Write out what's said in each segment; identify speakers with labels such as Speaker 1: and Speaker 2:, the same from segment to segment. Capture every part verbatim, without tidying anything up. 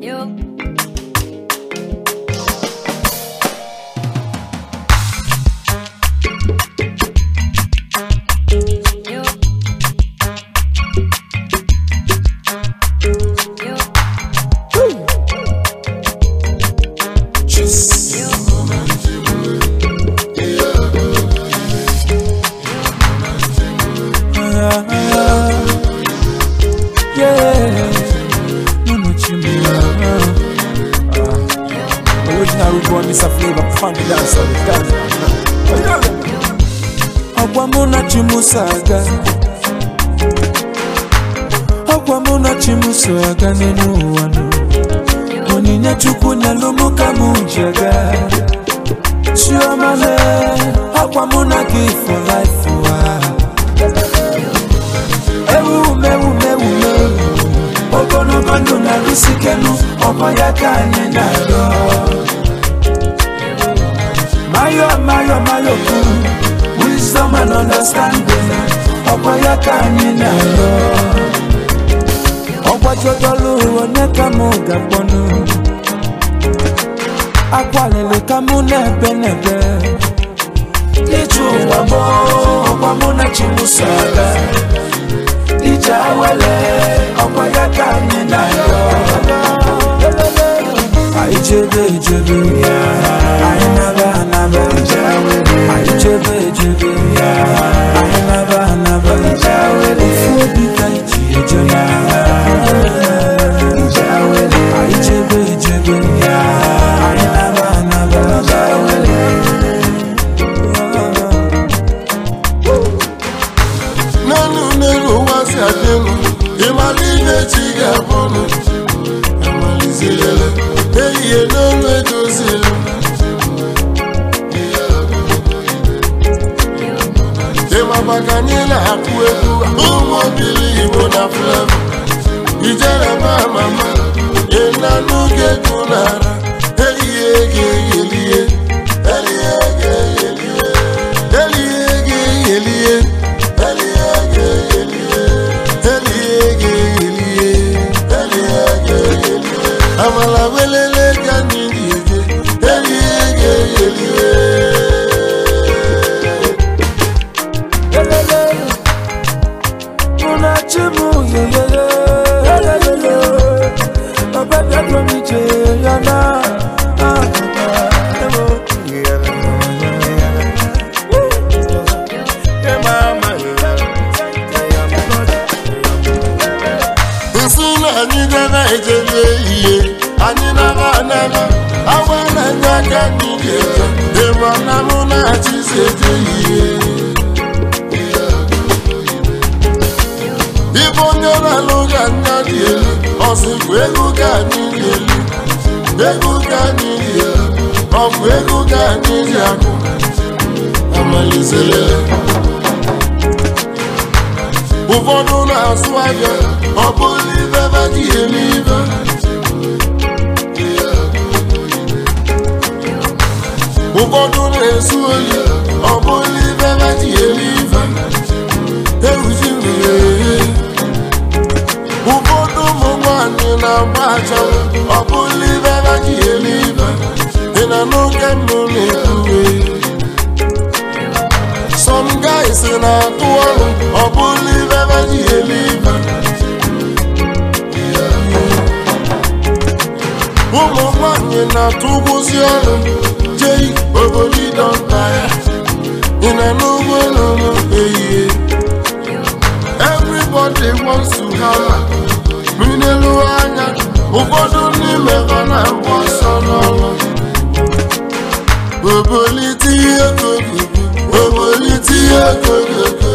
Speaker 1: Saga Akwamuna chimuso agane nuwanu Oninya chukunya lumuka mujaga Chiomale Akwamuna give for life wa Ewu mewu mewu mewu Ogono gondo na rusikenu Okoya kanye naro Mayo mayo mayo kuru Wisdom and understanding Okoya kanye naro Okwa chodolu oneka muga ponu Akwalele kamu nebe nebe Ichu wamo Okwa muna chimusaga Ijawele Okoya kanye naro Aijebe jebe Ainaba naba Aijebe jebe Ainaba naba Ufodi kaiji ejona Aijebe jebe Ainaba naba
Speaker 2: Nanu nenu wasi adenu Imaline chiga bono Amalizele Eye no me dozele Ema baganila akueku Umo bili ibo na flevo Ijere mama mama Ena nuge kunara Eye ge yelie Elie ge yelie Elie ge yelie Elie ge yelie Elie ge yelie Elie ge yelie Amala welele kanini Elie ge yelie
Speaker 1: Chimu ye ye ye ye ye ye Obebe dromi je yana
Speaker 2: Nsuna anyiga na ejele iye Anyina ba naba Awana nyaka nigeja Ewa namuna chiseje iye Ibonyora luga nyadi elu Osifu egu gani elu Egu gani elu Ofu egu gani yaku Amalizele Ufodu na aswaya Obuli beba di eliva Ufodu na esuoli Obuli beba di eliva Ewu jimile Ufodu mungwani na mbacha Obuli beba di eliva Ina nuke mune kuwe Some guys in a tour Obuli beba di eliva Umungwani na tugusi olu Jay Obuli don't tire Ina nuke nuno eye Everybody wants to have Minelu anya Ufodu ni mevana wasanolo Oboliti ekogo Oboliti ekogo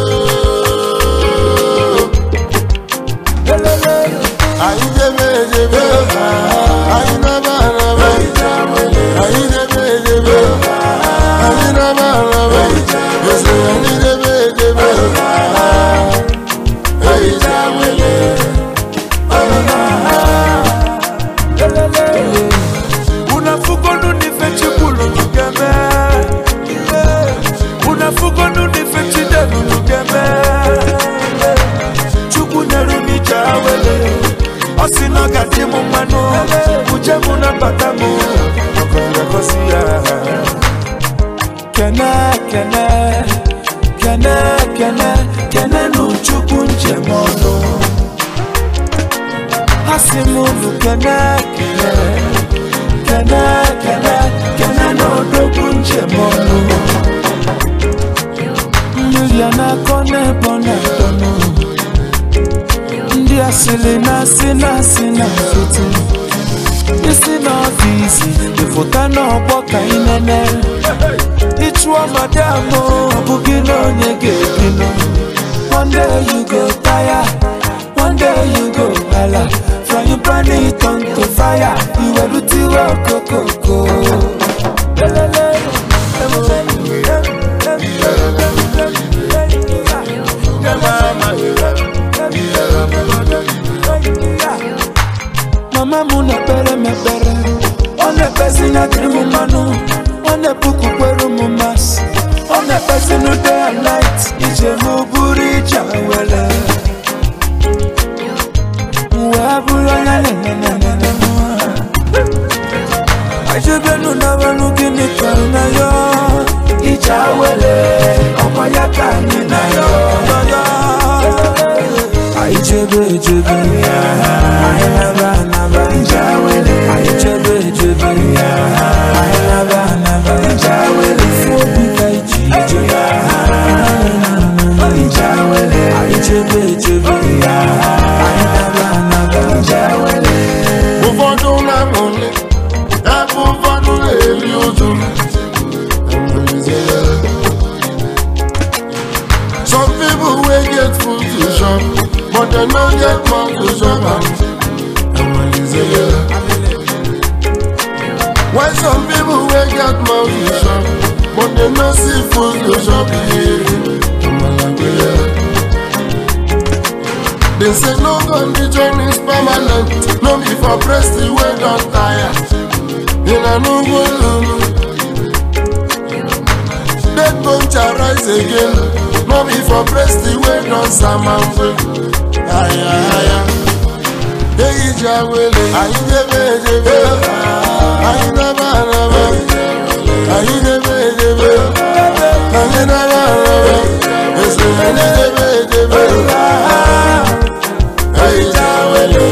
Speaker 2: Aidebe jebe Ainaba naba Aidebe jebe Ainaba naba
Speaker 1: kene kene kene kene kene n'odogwu nchemọnụ mmiri a na-akọ n'ebe ọ na-adọnụ ndị asịrị na-asị na-asị na-asụtụ isi n'ọfisi ịfụta n'ọgbọ ka ị nene ịchụọ madam ọ bụghị na onye ga-ebinụ one day you go tire one day you go hala frying pan it on to fire iwerutiwe okokoko mama mu na-ekpere mekpere ọ na-ekpezi na dịrị m mmanụ ọ na-epuku kwere m masị ọ na-ekpezi n'ude and night ije m buru ije were wee bụrụ onye nenenenene ajebenu n'abalị gịnị ka na ya ije were ọkwa ya ka anyị na ya anyị jebe ejebe anyị naba anaba anyị jebe ejebe anyị naba anaba ifu obi ka iji ije anyị jebe ejebe anyị naba anaba
Speaker 2: ụfọdụ na-amụli ebe ụfọdụ na-eri ụjụ some people wey get food to chop but dem no get mouth to chop am. Why some people wey get mouth to chop but dem no see food to chop? They say no condition is permanent, no be for breast wey don tire. Una no go lulu, dead bone shall rise again. No be for breast wey don samamwe. Aya aya, eyi jawele, ayi debe debe, ayi naba naba, ayi debe debe, ayi naba naba, ese ayi debe debe, ayi jawele.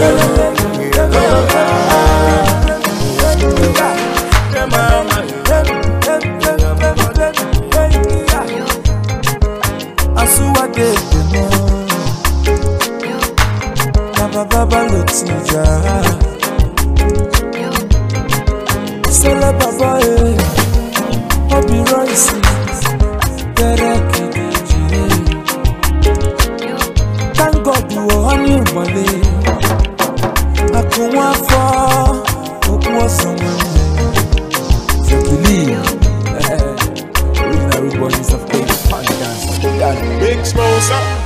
Speaker 1: Baba Lotija Sele Baba eh Obi Royce Derek Idiji Thank God you are on your money Akunwa for Okuwa someone So believe Original Rude Boys of Big Smosa